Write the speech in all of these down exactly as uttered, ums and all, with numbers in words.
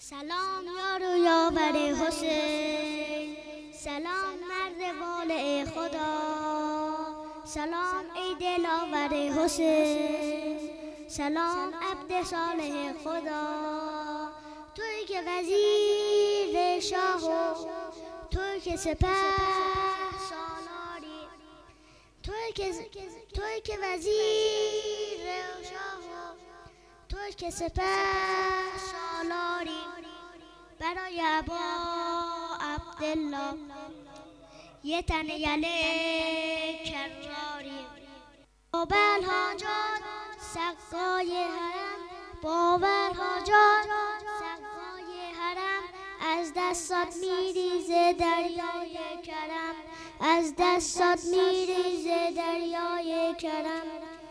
سلام یار و یاور حسین، سلام مرد والع خدا، سلام ای دلاور حسین، سلام عبد صالح خدا. توی که وزیر شاه و توی که سپه سالاری، توی که توی که وزیر شاه و توی که سپه سالاری. برای ابا عبدالله یه تن یله کراری، باور حاجات سقای حرم، باور حاجات سقای حرم. از دستات میریزه دریای کرم، از دستات میریزه دریای کرم.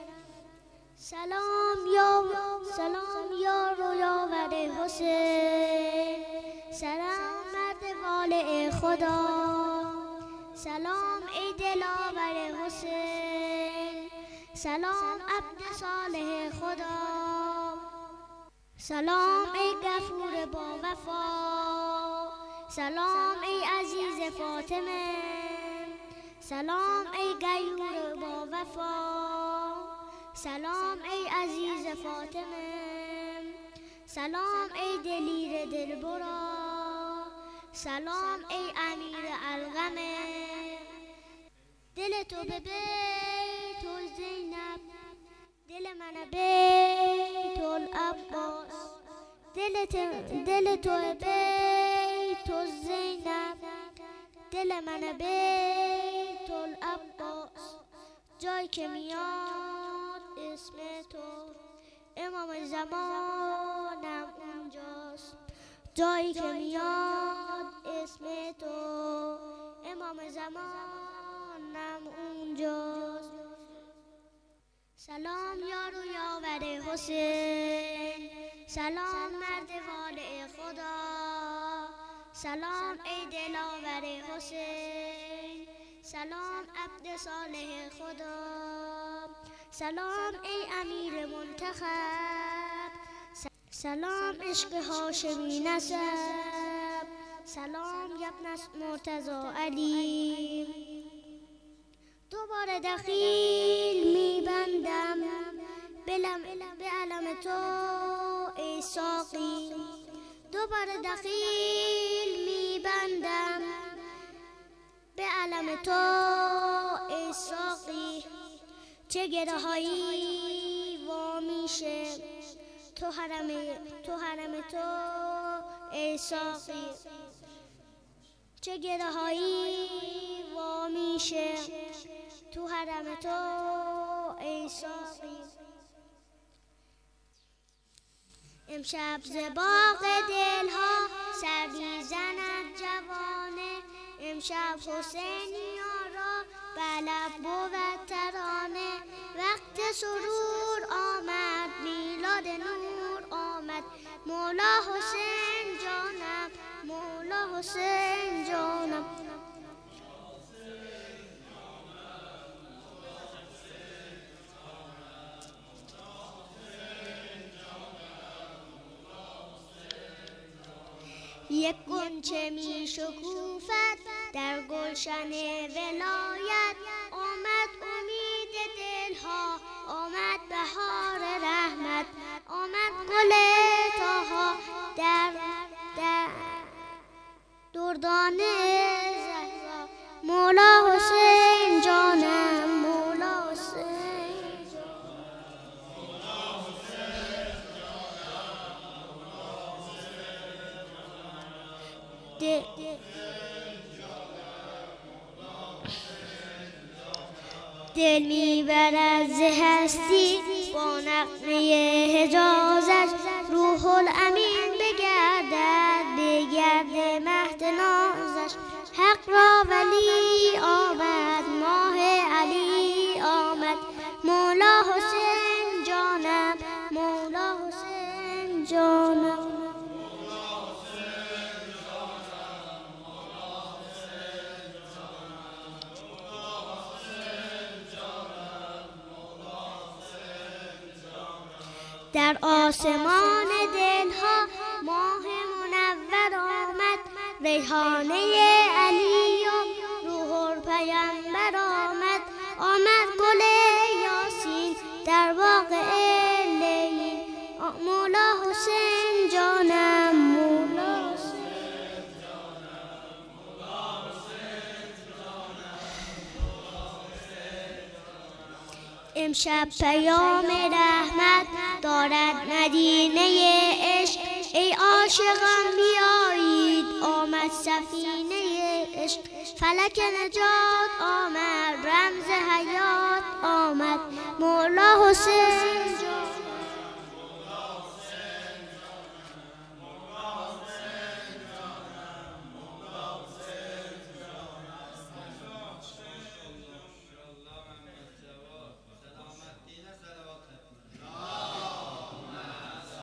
سلام یا سلام یار و یاور حسین، سلام مرد والع خدا، سلام ای دلاور حسین، سلام عبد صالح خدا. سلام ای غفور با وفا، سلام ای عزیز فاطمه، سلام ای غیور با وفا، سلام ای عزیز فاطمه، سلام ای دلیر دلبرا، سلام ای امیر الغمه. دل تو به بیت زینب، دل من بیت العباس، دل دل تو بیت زینب، دل من بیت العباس. جای که میاد اسم تو امام زمانم اونجاست، جایی که میاد اسم تو امام زمانم اونجاست. سلام یار و یاور حسین، سلام مرد والع خدا، سلام ای دلاور حسین، سلام عبد صالح خدا، سلام ای امیر منتخب، سلام عشق هاشمی نسب، سلام ابن مرتضی علی. دوباره دخیل میبندم به علم تو ای ساقی، دوباره دخیل میبندم به علم تو ای ساقی. چه گره هایی وا میشه تو حرم تو حرم تو ای ساقی، چه گره هایی وا میشه تو حرم تو ای ساقی. امشب ز باغ دلها سر میزند جوانه، امشب حسینیا را بلب بود ترانه. وقت سرور آمد میلاد نور آمد، مولا حسین جانم مولا حسین جانم. یک غنچه می شکوفد در گلشن ولایت، آمد امید دلها آمد بهار رحمت، آمد گل طاها در در دردان زهرا. مولا حسین جانم مولا حسین جانم. دل میبرد ز هستی با نغمه حجازش، روح الامین بگردد بگرد مهد نازش. حق را ولی آمد ماه علی آمد، مولا حسین جانم مولا حسین جانم. در آسمان دلها ماه ریحانه علی و روح پیامبر آمد آمد گل یاسین در باغ لیلی مولا حسین جانم مولا حسین جانم مولا حسین جانم امشب پیام رحمت دارد مدینه عشق ای عاشقان بیایید آمد سفینه عشق فلک نجات آمد رمز حیات آمد مولا حسین